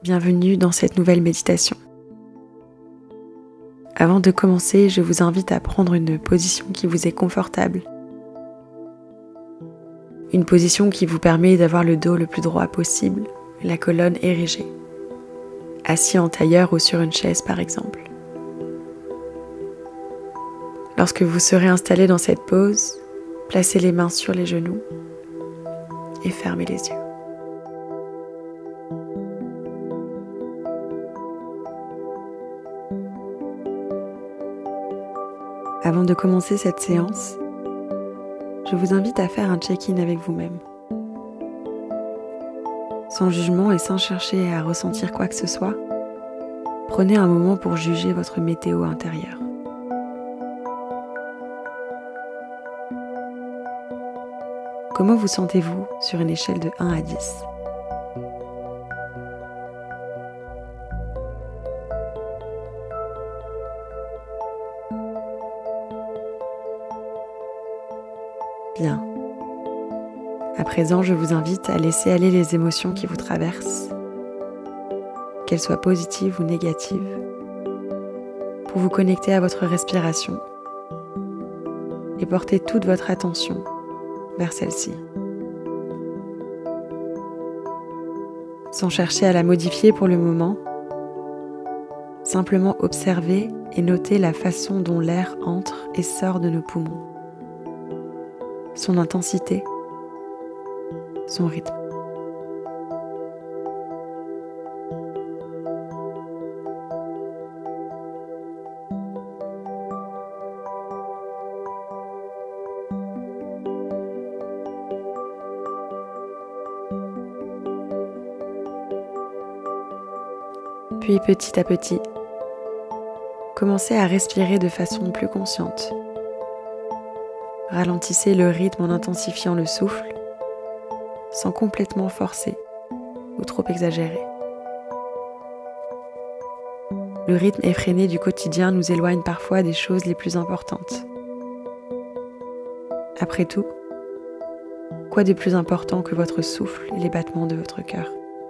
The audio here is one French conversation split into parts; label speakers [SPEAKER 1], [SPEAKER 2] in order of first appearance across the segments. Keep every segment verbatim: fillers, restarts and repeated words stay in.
[SPEAKER 1] Bienvenue dans cette nouvelle méditation. Avant de commencer, je vous invite à prendre une position qui vous est confortable. Une position qui vous permet d'avoir le dos le plus droit possible et la colonne érigée. Assis en tailleur ou sur une chaise par exemple. Lorsque vous serez installé dans cette pose, placez les mains sur les genoux et fermez les yeux. Avant de commencer cette séance, je vous invite à faire un check-in avec vous-même. Sans jugement et sans chercher à ressentir quoi que ce soit, prenez un moment pour juger votre météo intérieure. Comment vous sentez-vous sur une échelle de un à dix ? Bien. À présent, je vous invite à laisser aller les émotions qui vous traversent, qu'elles soient positives ou négatives, pour vous connecter à votre respiration et porter toute votre attention vers celle-ci. Sans chercher à la modifier pour le moment, simplement observer et noter la façon dont l'air entre et sort de nos poumons, son intensité, son rythme. Puis petit à petit, commencez à respirer de façon plus consciente. Ralentissez le rythme en intensifiant le souffle, sans complètement forcer ou trop exagérer. Le rythme effréné du quotidien nous éloigne parfois des choses les plus importantes. Après tout, quoi de plus important que votre souffle et les battements de votre cœur ?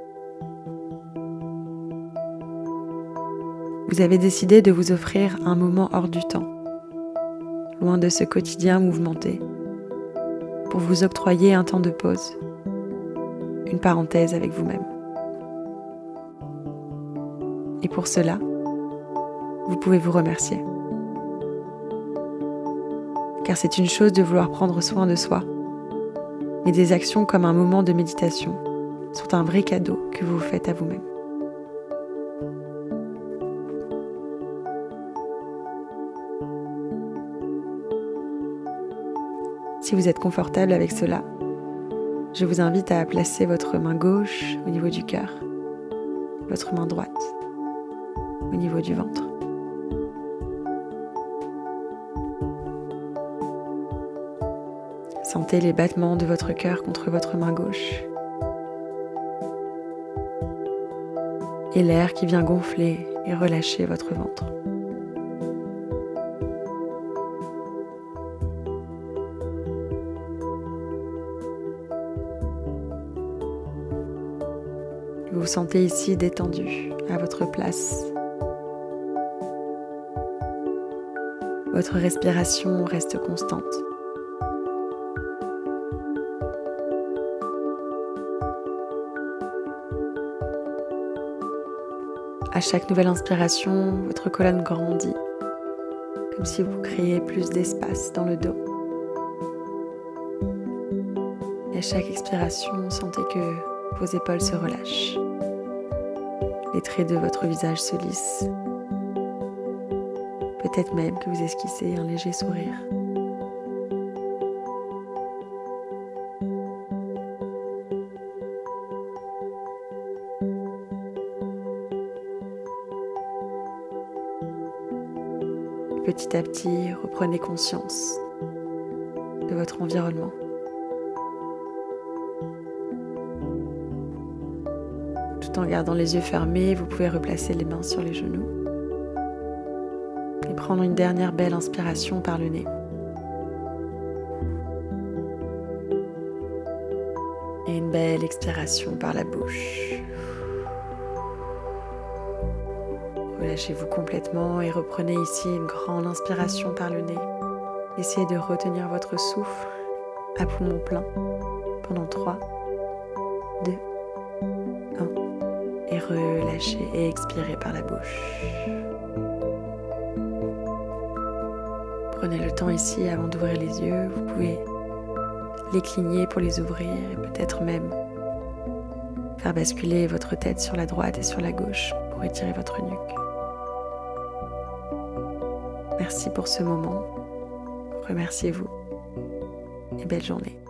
[SPEAKER 1] Vous avez décidé de vous offrir un moment hors du temps, loin de ce quotidien mouvementé, pour vous octroyer un temps de pause, une parenthèse avec vous-même. Et pour cela, vous pouvez vous remercier. Car c'est une chose de vouloir prendre soin de soi, mais des actions comme un moment de méditation sont un vrai cadeau que vous vous faites à vous-même. Si vous êtes confortable avec cela, je vous invite à placer votre main gauche au niveau du cœur, votre main droite au niveau du ventre. Sentez les battements de votre cœur contre votre main gauche et l'air qui vient gonfler et relâcher votre ventre. Vous vous sentez ici détendu, à votre place. Votre respiration reste constante. À chaque nouvelle inspiration, votre colonne grandit, comme si vous créiez plus d'espace dans le dos. Et à chaque expiration, sentez que vos épaules se relâchent. Les traits de votre visage se lissent. Peut-être même que vous esquissez un léger sourire. Petit à petit, reprenez conscience de votre environnement. Tout en gardant les yeux fermés, vous pouvez replacer les mains sur les genoux et prendre une dernière belle inspiration par le nez. Et une belle expiration par la bouche. Relâchez-vous complètement et reprenez ici une grande inspiration par le nez. Essayez de retenir votre souffle à poumon plein pendant trois, deux, un et relâchez et expirez par la bouche. Prenez le temps ici avant d'ouvrir les yeux. Vous pouvez les cligner pour les ouvrir et peut-être même faire basculer votre tête sur la droite et sur la gauche pour étirer votre nuque. Merci pour ce moment. Remerciez-vous et belle journée.